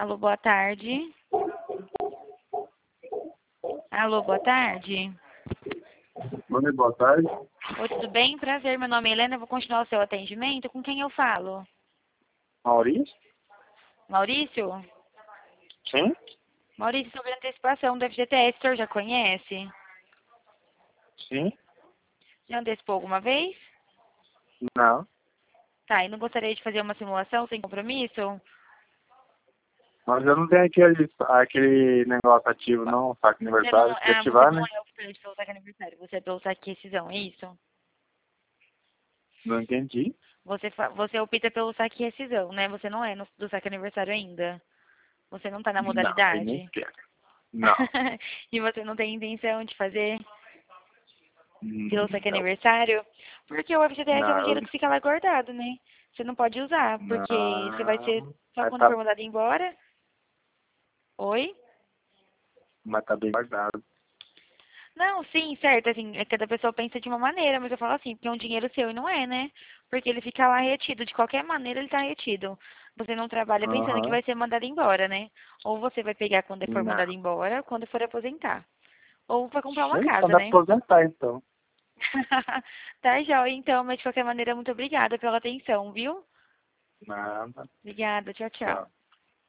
Alô, boa tarde. Alô, boa tarde. Oi, boa tarde. Oi, tudo bem? Prazer, meu nome é Helena, eu vou continuar o seu atendimento. Com quem eu falo? Maurício? Maurício? Sim? Maurício, sobre antecipação do FGTS, o senhor já conhece? Sim? Já antecipou alguma vez? Não. Tá, e não gostaria de fazer uma simulação sem compromisso? Mas eu não tenho aquele negócio ativo, não, saco Você não, aniversário. Se você ativar, não né? é o que pede pelo saque aniversário, você é pelo saque rescisão, é isso? Não entendi. Você opta pelo saque rescisão, né? Você não é do saque aniversário ainda. Você não tá na Não, aí nem modalidade. quero. Não. E você não tem intenção de fazer pelo saque Não. aniversário? Porque o FGTS é um Não. dinheiro que fica lá guardado, né? Você não pode usar, porque você vai ser Não. só Mas quando tá, for mandado embora. Oi? mas tá bem guardado. Não, sim, certo, assim, cada pessoa pensa de uma maneira, mas eu falo assim, porque é um dinheiro seu e não é, né? Porque ele fica lá retido, de qualquer maneira ele tá retido. Você não trabalha pensando que Aham. vai ser mandado embora, né? Ou você vai pegar quando for mandado Não. embora, quando for aposentar. Ou vai comprar uma Sim, casa, quando né? aposentar, então. Tá, joia, então, mas de qualquer maneira, muito obrigada pela atenção, viu? Nada. Obrigada, tchau, tchau. Tchau.